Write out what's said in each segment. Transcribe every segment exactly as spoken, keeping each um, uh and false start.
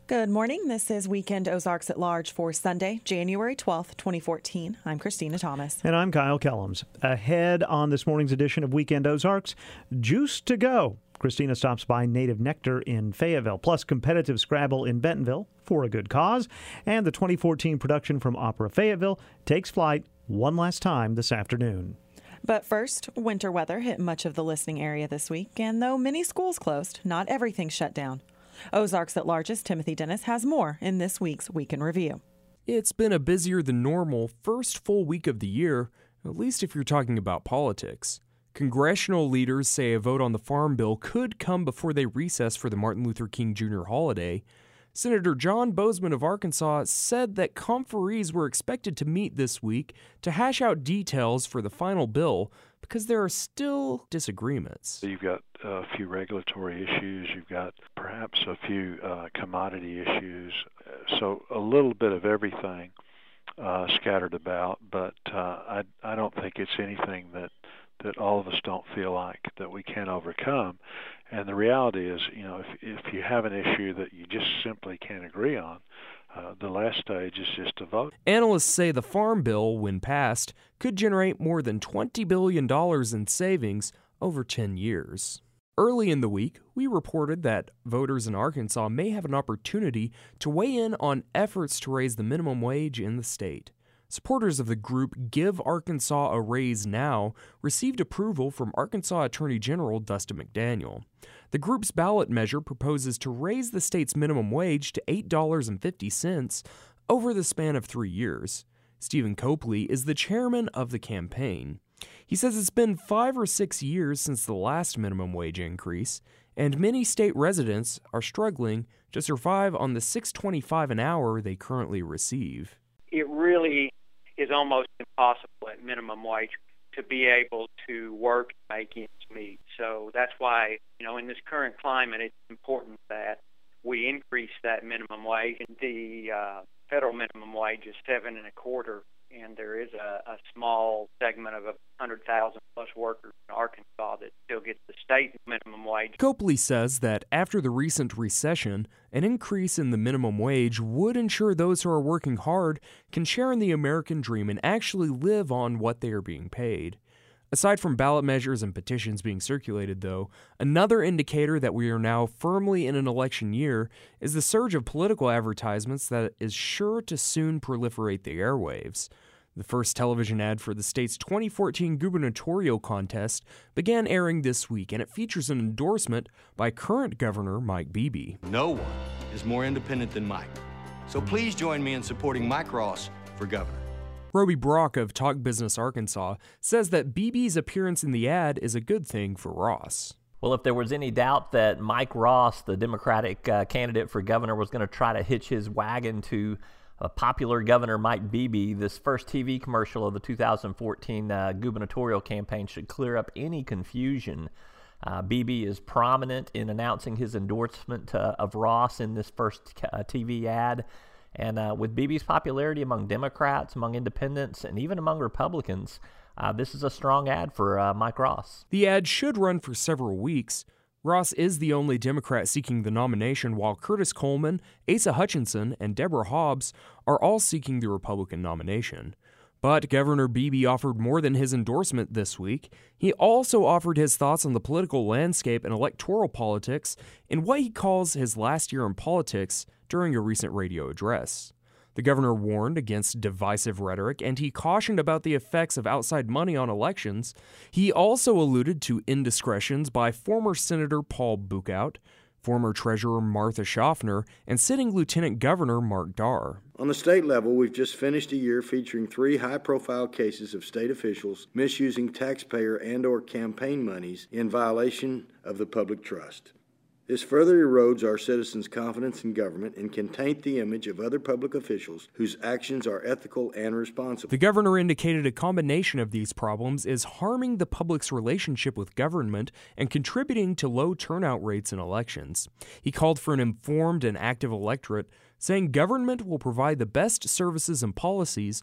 Good morning. This is Weekend Ozarks at Large for Sunday, January twelfth, twenty fourteen. I'm Christina Thomas. And I'm Kyle Kellums. Ahead on this morning's edition of Weekend Ozarks, Juice to Go. Christina stops by Native Nectar in Fayetteville, plus competitive Scrabble in Bentonville for a good cause. And the twenty fourteen production from Opera Fayetteville takes flight one last time this afternoon. But first, winter weather hit much of the listening area this week, and though many schools closed, not everything shut down. Ozarks at Large's Timothy Dennis has more in this week's Week in Review. It's been a busier than normal first full week of the year, at least if you're talking about politics. Congressional leaders say a vote on the Farm Bill could come before they recess for the Martin Luther King Junior holiday. Senator John Boozman of Arkansas said that conferees were expected to meet this week to hash out details for the final bill because there are still disagreements. You've got a few regulatory issues, you've got perhaps a few uh, commodity issues, so a little bit of everything uh, scattered about, but uh, I, I don't think it's anything that that all of us don't feel like that we can overcome. And the reality is, you know, if if you have an issue that you just simply can't agree on, uh, the last stage is just to vote. Analysts say the Farm Bill, when passed, could generate more than twenty billion dollars in savings over ten years. Early in the week, we reported that voters in Arkansas may have an opportunity to weigh in on efforts to raise the minimum wage in the state. Supporters of the group Give Arkansas a Raise Now received approval from Arkansas Attorney General Dustin McDaniel. The group's ballot measure proposes to raise the state's minimum wage to eight dollars and fifty cents over the span of three years. Stephen Copley is the chairman of the campaign. He says it's been five or six years since the last minimum wage increase, and many state residents are struggling to survive on the six dollars and twenty-five cents an hour they currently receive. It really is almost impossible at minimum wage to be able to work and make ends meet. So that's why, you know, in this current climate, it's important that we increase that minimum wage. The uh, federal minimum wage is seven and a quarter, and there is a, a small segment of a hundred thousand plus workers in Arkansas that still gets the state minimum wage. Copley says that after the recent recession, an increase in the minimum wage would ensure those who are working hard can share in the American dream and actually live on what they are being paid. Aside from ballot measures and petitions being circulated, though, another indicator that we are now firmly in an election year is the surge of political advertisements that is sure to soon proliferate the airwaves. The first television ad for the state's twenty fourteen gubernatorial contest began airing this week, and it features an endorsement by current Governor Mike Beebe. No one is more independent than Mike. So please join me in supporting Mike Ross for governor. Roby Brock of Talk Business Arkansas says that Beebe's appearance in the ad is a good thing for Ross. Well, if there was any doubt that Mike Ross, the Democratic uh, candidate for governor, was going to try to hitch his wagon to a popular Governor Mike Beebe, this first T V commercial of the two thousand fourteen uh, gubernatorial campaign should clear up any confusion. Uh, Beebe is prominent in announcing his endorsement uh, of Ross in this first uh, T V ad. And uh, with Beebe's popularity among Democrats, among independents, and even among Republicans, uh, this is a strong ad for uh, Mike Ross. The ad should run for several weeks. Ross is the only Democrat seeking the nomination, while Curtis Coleman, Asa Hutchinson, and Deborah Hobbs are all seeking the Republican nomination. But Governor Beebe offered more than his endorsement this week. He also offered his thoughts on the political landscape and electoral politics in what he calls his last year in politics during a recent radio address. The governor warned against divisive rhetoric, and he cautioned about the effects of outside money on elections. He also alluded to indiscretions by former Senator Paul Buchout, former Treasurer Martha Schaffner, and sitting Lieutenant Governor Mark Darr. On the state level, we've just finished a year featuring three high-profile cases of state officials misusing taxpayer and or campaign monies in violation of the public trust. This further erodes our citizens' confidence in government and can taint the image of other public officials whose actions are ethical and responsible. The governor indicated a combination of these problems is harming the public's relationship with government and contributing to low turnout rates in elections. He called for an informed and active electorate, saying government will provide the best services and policies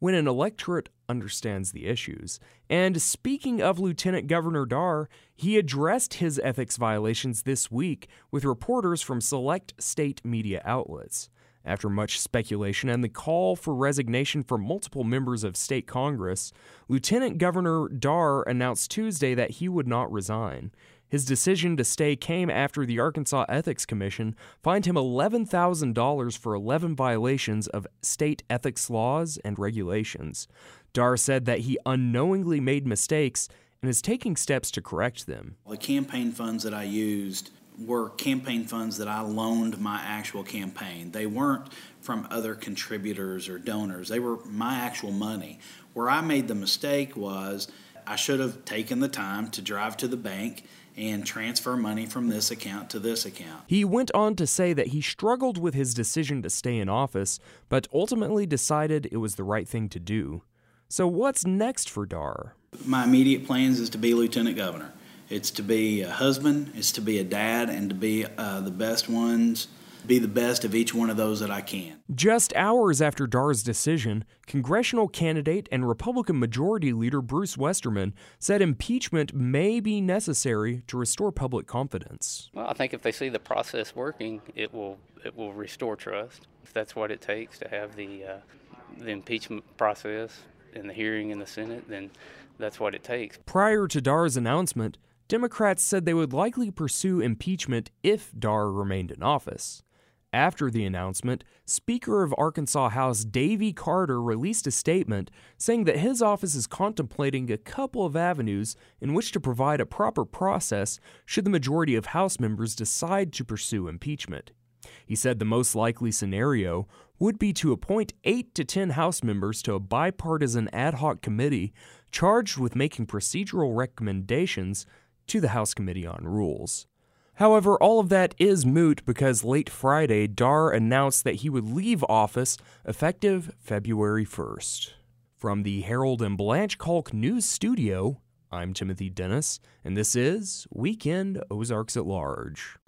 when an electorate understands the issues. And speaking of Lieutenant Governor Dar, he addressed his ethics violations this week with reporters from select state media outlets. After much speculation and the call for resignation from multiple members of state Congress, Lieutenant Governor Dar announced Tuesday that he would not resign. His decision to stay came after the Arkansas Ethics Commission fined him eleven thousand dollars for eleven violations of state ethics laws and regulations. Dar said that he unknowingly made mistakes and is taking steps to correct them. The campaign funds that I used were campaign funds that I loaned my actual campaign. They weren't from other contributors or donors. They were my actual money. Where I made the mistake was I should have taken the time to drive to the bank and transfer money from this account to this account. He went on to say that he struggled with his decision to stay in office, but ultimately decided it was the right thing to do. So what's next for Dar? My immediate plans is to be lieutenant governor. It's to be a husband, it's to be a dad, and to be uh, the best ones, be the best of each one of those that I can. Just hours after Dar's decision, congressional candidate and Republican Majority Leader Bruce Westerman said impeachment may be necessary to restore public confidence. Well, I think if they see the process working, it will it will restore trust. If that's what it takes to have the uh, the impeachment process and the hearing in the Senate, then that's what it takes. Prior to Dar's announcement, Democrats said they would likely pursue impeachment if Dar remained in office. After the announcement, Speaker of Arkansas House Davy Carter released a statement saying that his office is contemplating a couple of avenues in which to provide a proper process should the majority of House members decide to pursue impeachment. He said the most likely scenario would be to appoint eight to ten House members to a bipartisan ad hoc committee charged with making procedural recommendations to the House Committee on Rules. However, all of that is moot because late Friday, Dar announced that he would leave office effective February first. From the Harold and Blanche Kalk News Studio, I'm Timothy Dennis, and this is Weekend Ozarks at Large.